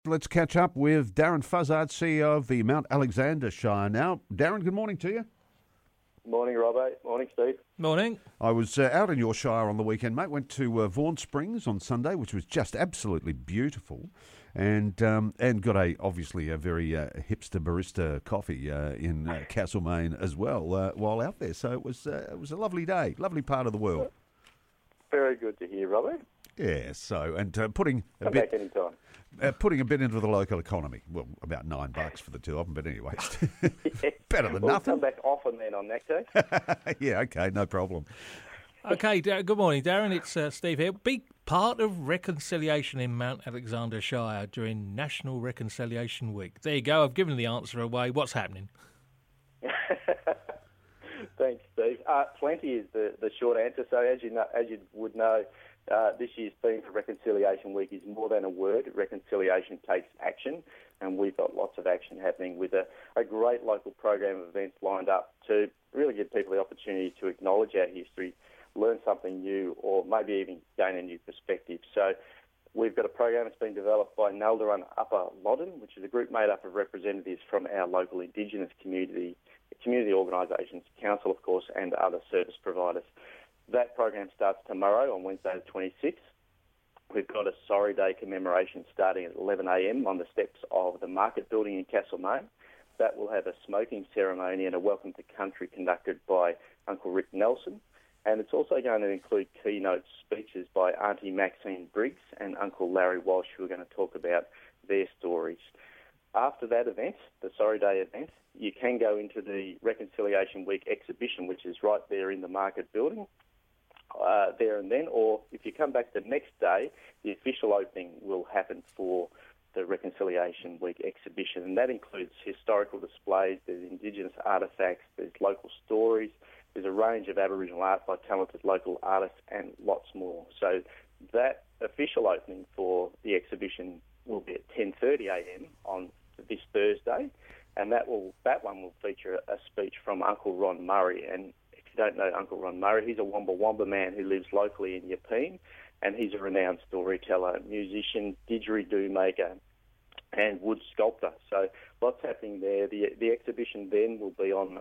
Let's catch up with Darren Fuzzard, CEO of the Mount Alexander Shire now. Darren, good morning to you. Morning, Robbo. Morning, Steve. Morning. I was out in your shire on the weekend, mate. Went to Vaughan Springs on Sunday, which was just absolutely beautiful, and got obviously a very hipster barista coffee in Castlemaine as well while out there. So it was a lovely day, lovely part of the world. Very good to hear, Robbo. Yeah. So putting a Come bit back anytime. Putting a bit into the local economy. Well, about $9 for the two of them, but anyway, better than We'll nothing. come back often then on that case. Yeah, okay, no problem. Okay, good morning, Darren. It's Steve here. Big part of reconciliation in Mount Alexander Shire during National Reconciliation Week. There you go. I've given the answer away. What's happening? Thanks, Steve. Plenty is the short answer. So as you would know, this year's theme for Reconciliation Week is more than a word. Reconciliation takes action, and we've got lots of action happening with a great local program of events lined up to really give people the opportunity to acknowledge our history, learn something new, or maybe even gain a new perspective. So we've got a program that's been developed by Nalderun Upper Loddon, which is a group made up of representatives from our local Indigenous community organisations, council, of course, and other service providers. That program starts tomorrow on Wednesday the 26th. We've got a Sorry Day commemoration starting at 11 a.m. on the steps of the Market Building in Castlemaine. That will have a smoking ceremony and a welcome to country conducted by Uncle Rick Nelson. And it's also going to include keynote speeches by Auntie Maxine Briggs and Uncle Larry Walsh, who are going to talk about their stories. After that event, the Sorry Day event, you can go into the Reconciliation Week exhibition, which is right there in the Market Building. There and then, or if you come back the next day, the official opening will happen for the Reconciliation Week exhibition, and that includes historical displays, there's Indigenous artefacts, there's local stories, there's a range of Aboriginal art by talented local artists, and lots more. So that official opening for the exhibition will be at 10:30 a.m. on this Thursday, and that one will feature a speech from Uncle Ron Murray. And if you don't know Uncle Ron Murray, he's a Wamba Wamba man who lives locally in Yepeen, and he's a renowned storyteller, musician, didgeridoo maker, and wood sculptor. So lots happening there. The exhibition then will be on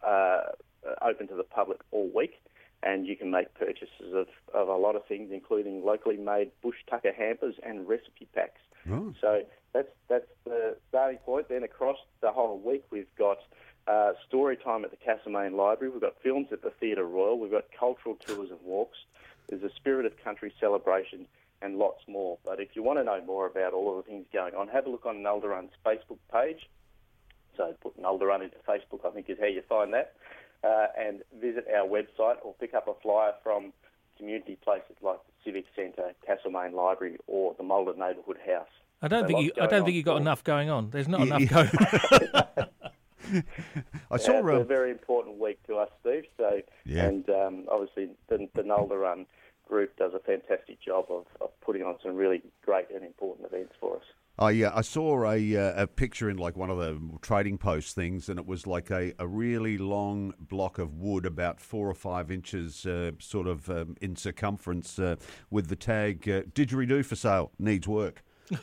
open to the public all week, and you can make purchases of a lot of things, including locally made bush tucker hampers and recipe packs. Oh. So that's the starting point. Then across the whole week, we've got story time at the Castlemaine Library. We've got films at the Theatre Royal. We've got cultural tours and walks. There's a Spirit of Country celebration and lots more. But if you want to know more about all of the things going on, have a look on Nalderun's Facebook page. So put Nalderun into Facebook, I think is how you find that. And visit our website or pick up a flyer from community places like the Civic Centre, Castlemaine Library, or the Malden Neighbourhood House. I don't think you got enough going on. There's not enough going on. It's a very important week to us, Steve. So, yeah. And obviously the Nalderun group does a fantastic job of putting on some really great and important events for us. I saw a picture in like one of the trading post things, and it was like a really long block of wood, about 4 or 5 inches, sort of in circumference, with the tag "Didgeridoo for sale, needs work."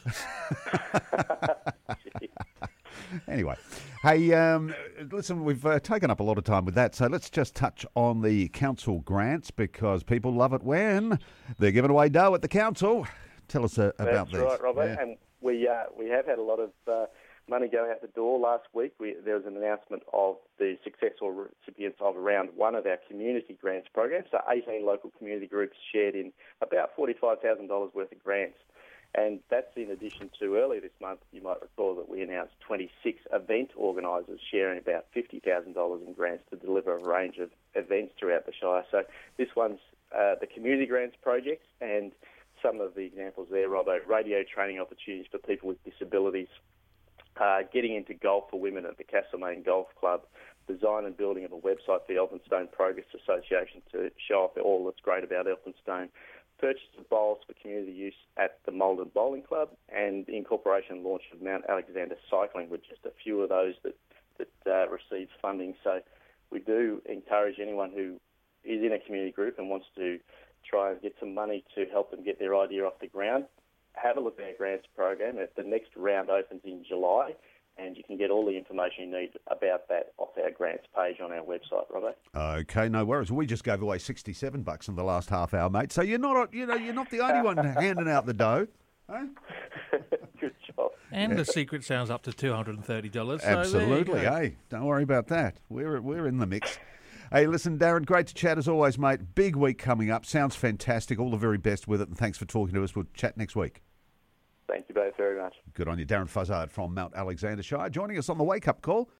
Anyway, hey, listen, we've taken up a lot of time with that, so let's just touch on the council grants, because people love it when they're giving away dough at the council. Tell us about this. That's right, Robert. Yeah. And we have had a lot of money going out the door. Last week there was an announcement of the successful recipients of round one of our community grants program. So 18 local community groups shared in about $45,000 worth of grants. And that's in addition to earlier this month, you might recall that we announced 26 event organisers sharing about $50,000 in grants to deliver a range of events throughout the Shire. So this one's the community grants project, and some of the examples there, Robbo: radio training opportunities for people with disabilities, getting into golf for women at the Castlemaine Golf Club, design and building of a website for the Elphinstone Progress Association to show off all that's great about Elphinstone, purchase of bowls for community use at the Malden Bowling Club, and the incorporation and launch of Mount Alexander Cycling, with just a few of those that receives funding. So we do encourage anyone who is in a community group and wants to try and get some money to help them get their idea off the ground. have a look at our grants program. The next round opens in July, and you can get all the information you need about that off our grants page on our website, Robbo. Okay, no worries. We just gave away $67 in the last half hour, mate. So you're not the only one handing out the dough. Huh? Good job. And the secret sounds up to $230. So Absolutely, there you go. hey. Don't worry about that. We're in the mix. Hey, listen, Darren, great to chat as always, mate. Big week coming up. Sounds fantastic. All the very best with it, and thanks for talking to us. We'll chat next week. Thank you both very much. Good on you. Darren Fuzzard from Mount Alexander Shire joining us on the Wake Up Call.